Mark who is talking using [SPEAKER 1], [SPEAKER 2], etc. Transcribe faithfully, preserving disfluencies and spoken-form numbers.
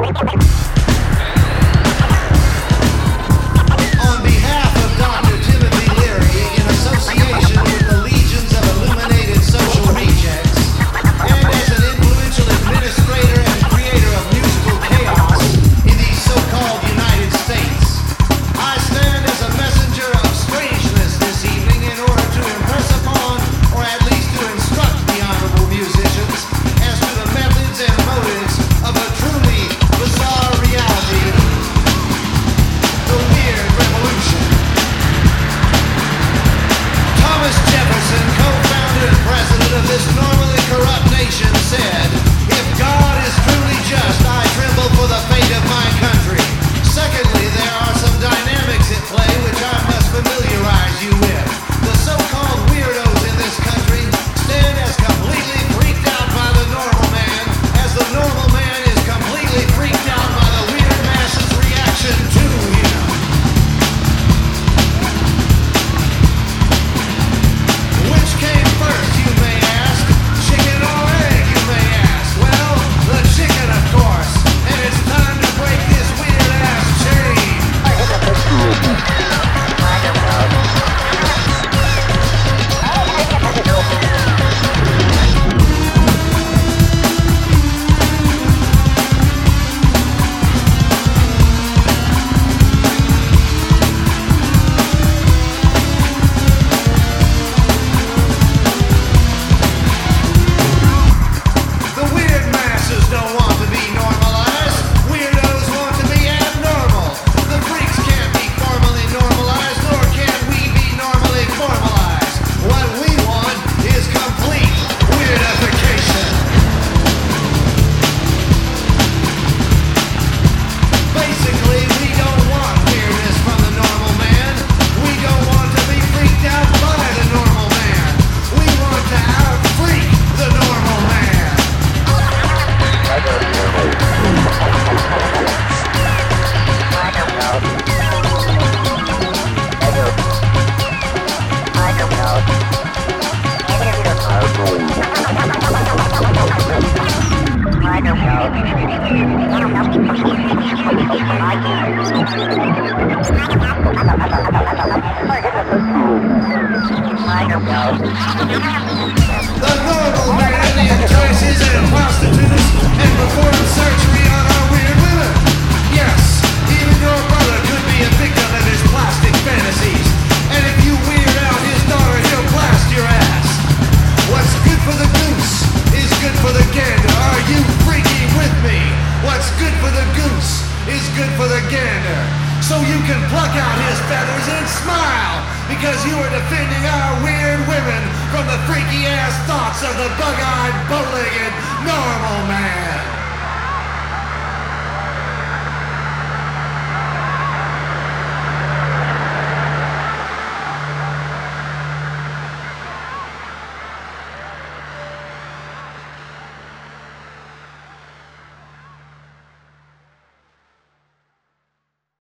[SPEAKER 1] The normal man entices and prostitutes and performs surgery on our weird women. Yes, even your brother could be a victim of his plastic fantasies. And if you weird out his daughter, he'll blast your ass. What's good for the goose is good for the gander. Are you freaky with me? What's good for the goose is good for the gander. So you can pluck out his feathers and smile, because you are defending our weird women from the freaky ass thoughts of the bug-eyed, bow-legged normal man.